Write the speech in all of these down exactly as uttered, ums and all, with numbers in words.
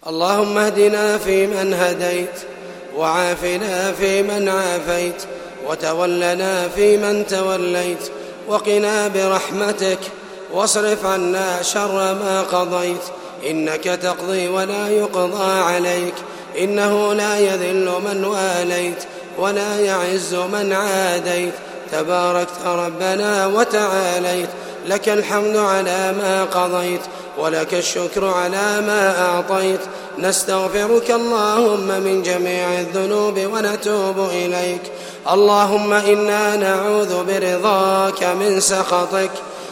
اللهم اهدنا فيمن هديت، وعافنا فيمن عافيت، وتولنا فيمن توليت، وقنا برحمتك واصرف عنا شر ما قضيت، إنك تقضي ولا يقضى عليك، إنه لا يذل من واليت ولا يعز من عاديت، تباركت ربنا وتعاليت، لك الحمد على ما قضيت ولك الشكر على ما أعطيت، نستغفرك اللهم من جميع الذنوب ونتوب إليك. اللهم إنا نعوذ برضاك من سخطك،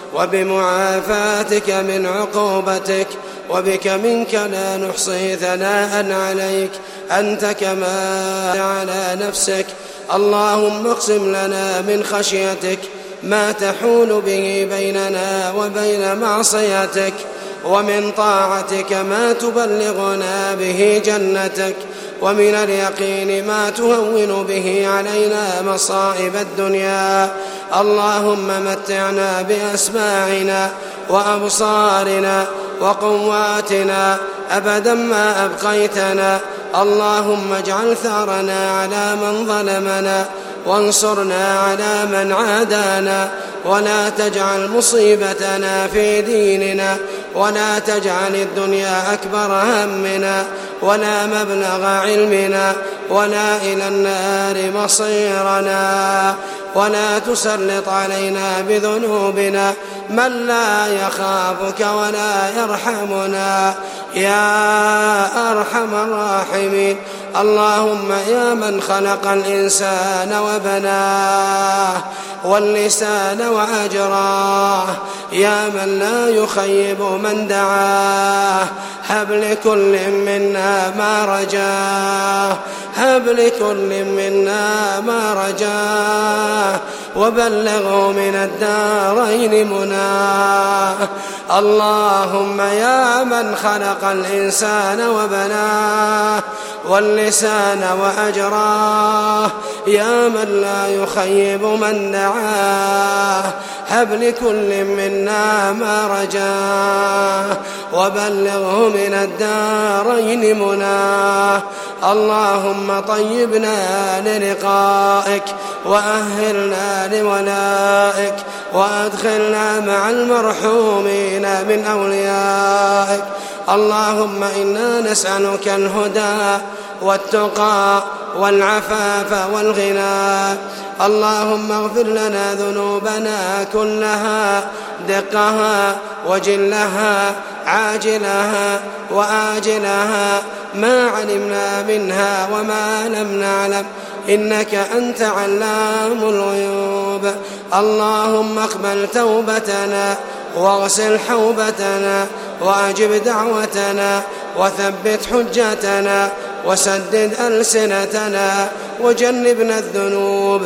وبمعافاتك من عقوبتك، وبك منك لا نحصي ثناء عليك أنت كما على نفسك. اللهم اقسم لنا من خشيتك ما تحول به بيننا وبين معصيتك، ومن طاعتك ما تبلغنا به جنتك، ومن اليقين ما تهون به علينا مصائب الدنيا. اللهم متعنا بأسماعنا وأبصارنا وقواتنا أبدا ما أبقيتنا. اللهم اجعل ثارنا على من ظلمنا، وانصرنا على من عادانا، ولا تجعل مصيبتنا في ديننا، ولا تجعل الدنيا أكبر همنا ولا مبلغ علمنا ولا إلى النار مصيرنا، ولا تسلط علينا بذنوبنا من لا يخافك ولا يرحمنا يا أرحم الراحمين. اللهم يا من خلق الإنسان وبناه واللسان وأجراه، يا من لا يخيب من دعاه، هب لكل منا ما رجاه، هب لكل منا ما رجاه، وبلغه من الدارين مناه. اللهم يا من خلق الإنسان وبناه واللسان وأجراه، يا من لا يخيب من دعاه، هب لكل منا ما رجاه، وبلغه من الدارين مناه. اللهم طيبنا للقائك، وأهلنا لولائك، وأدخلنا مع المرحومين من أوليائك. اللهم إنا نسألك الهدى والتقى والعفاف والغنى. اللهم اغفر لنا ذنوبنا كلها، دقها وجلها، عاجلها وآجلها، ما علمنا منها وما لم نعلم، إنك أنت علام الغيوب. اللهم اقبل توبتنا واغسل حوبتنا، وأجب دعوتنا، وثبت حجتنا، وسدد ألسنتنا، وجنبنا الذنوب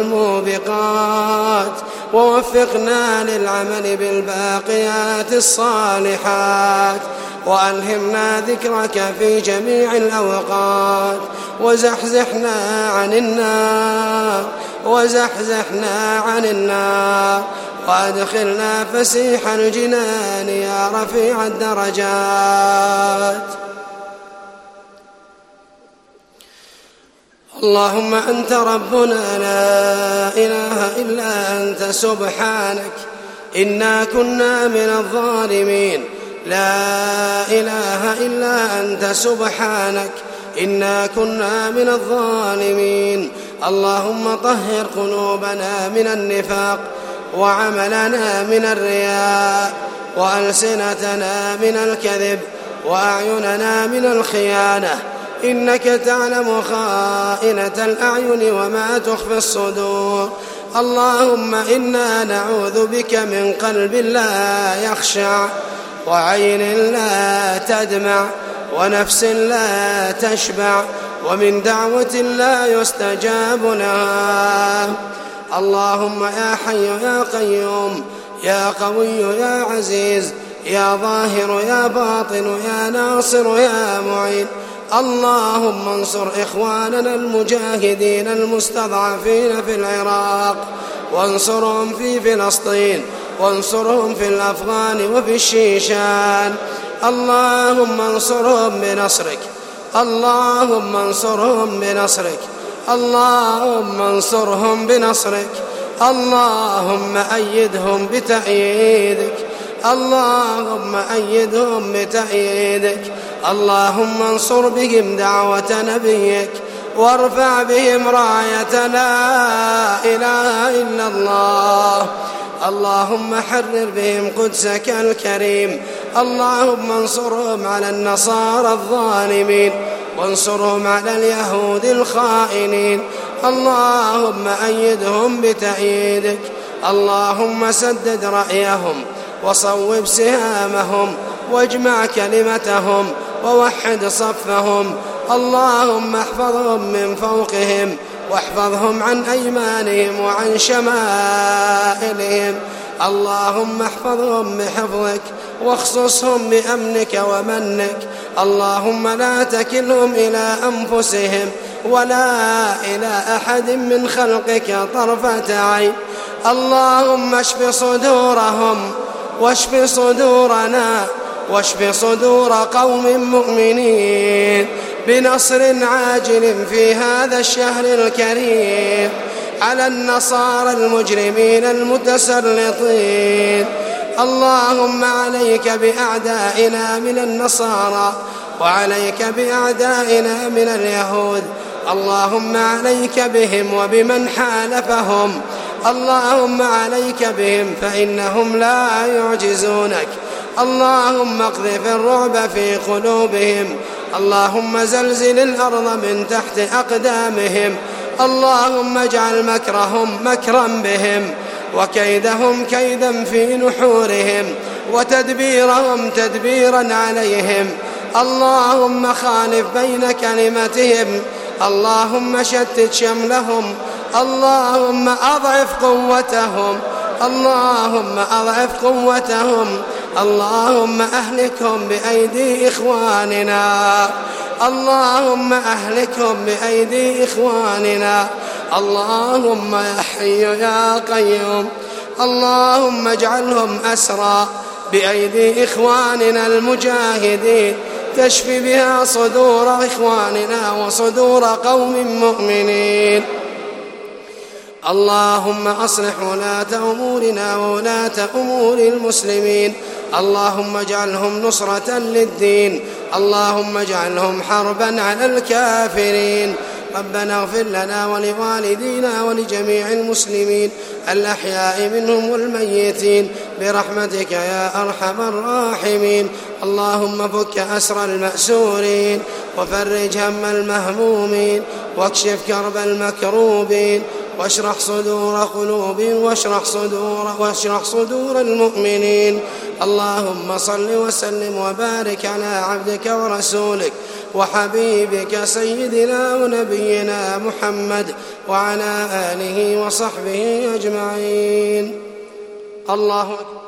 والموبقات، ووفقنا للعمل بالباقيات الصالحات، وألهمنا ذكرك في جميع الأوقات، وزحزحنا عن النار وزحزحنا عن النار وأدخلنا فسيح الجنان يا رفيع الدرجات. اللهم أنت ربنا لا إله إلا أنت سبحانك إنا كنا من الظالمين. لا إله إلا أنت سبحانك إنا كنا من الظالمين. اللهم طهر قلوبنا من النفاق، وعملنا من الرياء، وألسنتنا من الكذب، وأعيننا من الخيانة، إنك تعلم خائنة الأعين وما تخفي الصدور. اللهم إنا نعوذ بك من قلب لا يخشع، وعين لا تدمع، ونفس لا تشبع، ومن دعوة لا يستجاب لها. اللهم يا حي يا قيوم، يا قوي يا عزيز، يا ظاهر يا باطن، يا ناصر يا معين. اللهم انصر إخواننا المجاهدين المستضعفين في العراق، وانصرهم في فلسطين، وانصرهم في الأفغان وفي الشيشان. اللهم انصرهم بنصرك، اللهم انصرهم بنصرك، اللهم انصرهم بنصرك، اللهم أيدهم بتأييدك، اللهم أيدهم بتأييدك، اللهم انصر بهم دعوة نبيك، وارفع بهم راية لا إله إلا الله. اللهم حرر بهم قدسك الكريم. اللهم انصرهم على النصارى الظالمين، وانصرهم على اليهود الخائنين. اللهم أيدهم بتأييدك، اللهم سدد رأيهم وصوب سهامهم، واجمع كلمتهم ووحد صفهم. اللهم احفظهم من فوقهم، واحفظهم عن أيمانهم وعن شمائلهم. اللهم احفظهم بحفظك، واخصصهم بأمنك ومنك. اللهم لا تكلهم إلى أنفسهم ولا إلى أحد من خلقك طرفة عين. اللهم اشف صدورهم، واشف صدورنا، واشف صدور قوم مؤمنين بنصر عاجل في هذا الشهر الكريم على النصارى المجرمين المتسلطين. اللهم عليك بأعدائنا من النصارى، وعليك بأعدائنا من اليهود. اللهم عليك بهم وبمن حالفهم. اللهم عليك بهم فإنهم لا يعجزونك. اللهم اقذف الرعب في قلوبهم. اللهم زلزل الأرض من تحت أقدامهم. اللهم اجعل مكرهم مكرا بهم، وكيدهم كيدا في نحورهم، وتدبيرهم تدبيرا عليهم. اللهم خالف بين كلمتهم. اللهم شتت شملهم. اللهم أضعف قوتهم. اللهم أضعف قوتهم. اللهم أهلكهم بأيدي إخواننا. اللهم أهلكهم بأيدي إخواننا. اللهم يا حي يا قيوم، اللهم اجعلهم أسرى بأيدي إخواننا المجاهدين، تشفي بها صدور إخواننا وصدور قوم مؤمنين. اللهم أصلح ولاة أمورنا وولاة أمور المسلمين. اللهم اجعلهم نصرة للدين. اللهم اجعلهم حربا على الكافرين. ربنا اغفر لنا ولوالدينا ولجميع المسلمين الأحياء منهم والميتين برحمتك يا أرحم الراحمين. اللهم فك أسر المأسورين، وفرج هم المهمومين، واكشف كرب المكروبين، واشرح صدور قلوب واشرح صدور, واشرح صدور المؤمنين. اللهم صل وسلم وبارك على عبدك ورسولك وحبيبك سيدنا ونبينا محمد وعلى آله وصحبه أجمعين. الله أكبر.